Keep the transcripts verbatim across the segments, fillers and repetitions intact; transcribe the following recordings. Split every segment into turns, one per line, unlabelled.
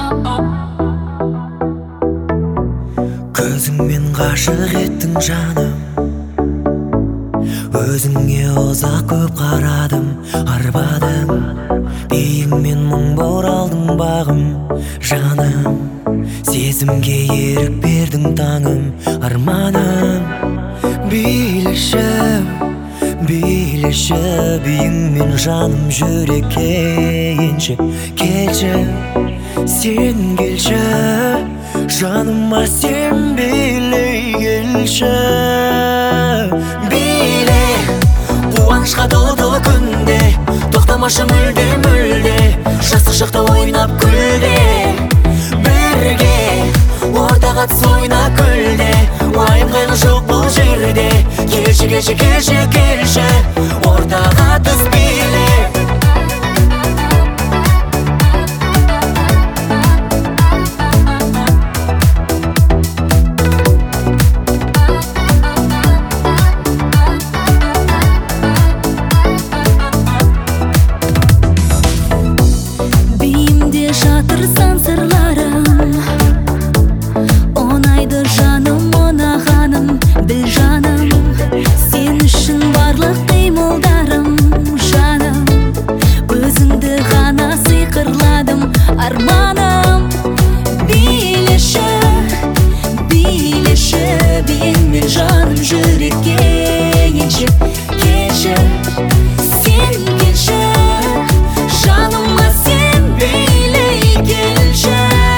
Көзіңмен ғашық еттің жаным, өзіңе ұзақ көп қарадым, арбадым. Биіңмен мың боралдың бағым, жаным. Сезімге ерік бердің таңым, арманым. Билеші, билеші, биіңмен жаным жүрекке енші. Келші, сен келші, жаныма сен билей келші. Биле, қуанышқа толы-толы күнде, тоқтамашы мүлде мүлде, жастық шақта ойнап күлде. Бірге ортаға түс ойна күлде, уайым қайғы жоқ бұл жерде. Келші, келші, келші, келші, ортаға түс биле. Арманым, билеші, билеші, биіңмен жаным жүрекке енші. Келші, сен келші, жаныма сен билей келші.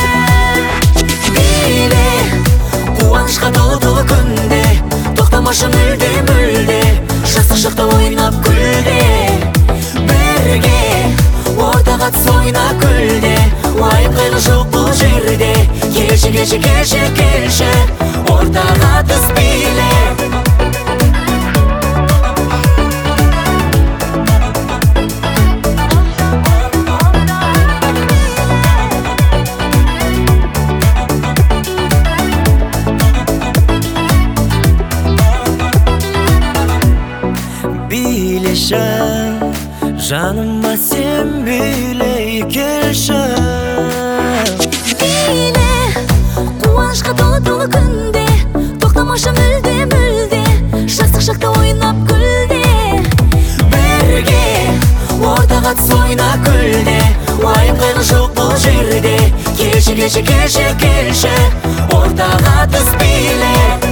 Биле, қуанышқа толы-толы күнде, тоқтамашы мүлде мүлде, жастық шақта ойнап күлде. Бірге ортаға түс ойна күлде, уайым қайғы жоқ бұл жерде. Келші, келші, келші, келші, ортаға түс биле. Билеші, жаныма сен билей келші.
Биле, қуанышқа толы-толы күнде, тоқтамашы мүлде мүлде, жастық шақта ойнап күлде.
Бірге ортаға түс ойна күлде, уайым қайғы жоқ бұл жерде. Келші, келші, келші, келші, ортаға түс биле.